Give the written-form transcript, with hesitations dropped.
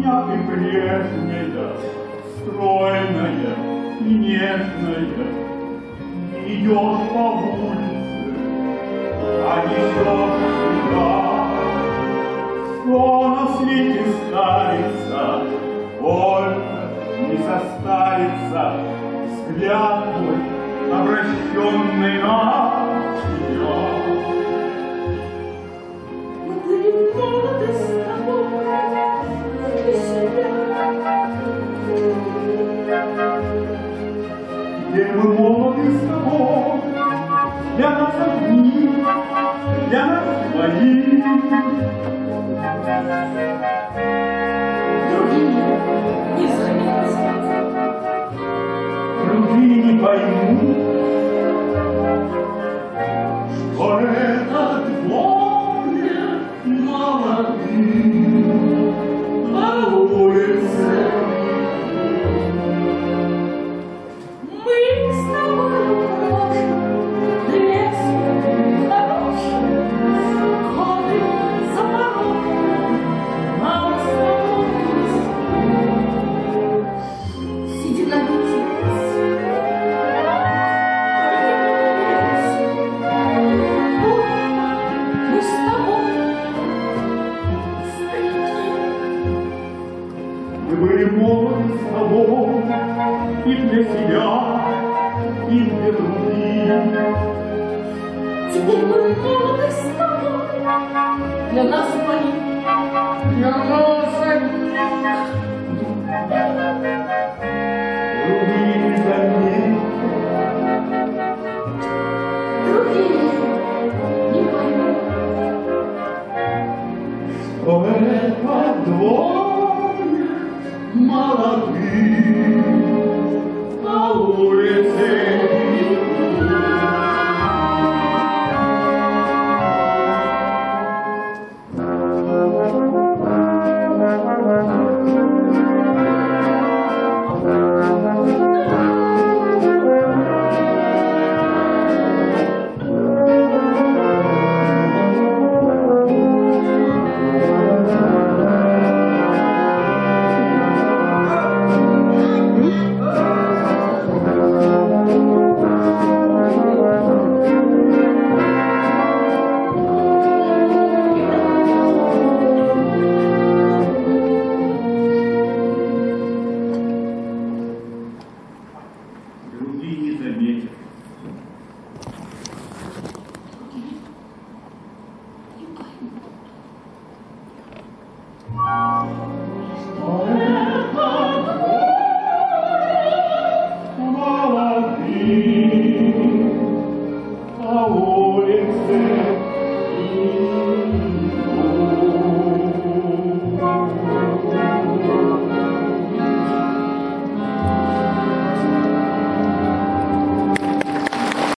меня ты прежняя, стройная и нежная, идешь по улице, а несешь всегда. Что на свете ставится, только не состарится взгляд твой, обращенный на тебя. Молоды с тобой для себя. Где мы молоды с тобой, для нас одни, для нас твои. Другие не заметят, Другие не поймут, что это двое молодых на улице. мы с тобой прожим лес хороший, годы за порогом нам с тобой сидим на птиц. Мы с тобой старики. Мы были молоды с тобой и для себя, и для других. Теперь мы молоды с тобой, для нас двоих. Для нас одних. Другие не заметят, Другие не поймут, что это двое молодых на улице. Другие не заметят. не поймут.